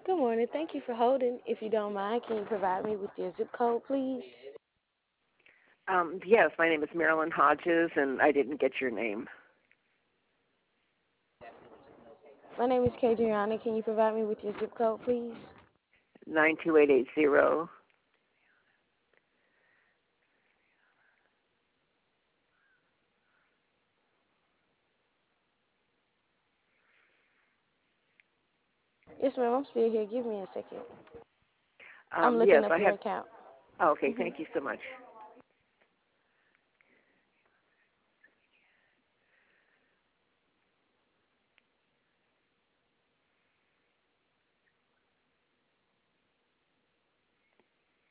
Good morning. Thank you for holding. If you don't mind, can you provide me with your zip code, please? Yes, my name is Marilyn Hodges, and I didn't get your name. My name is Kadriana. Can you provide me with your zip code, please? 92880. Yes, ma'am. I'm still here. Give me a second. I'm looking Yes, up I your have. account. Oh, okay, hmm thank you so much.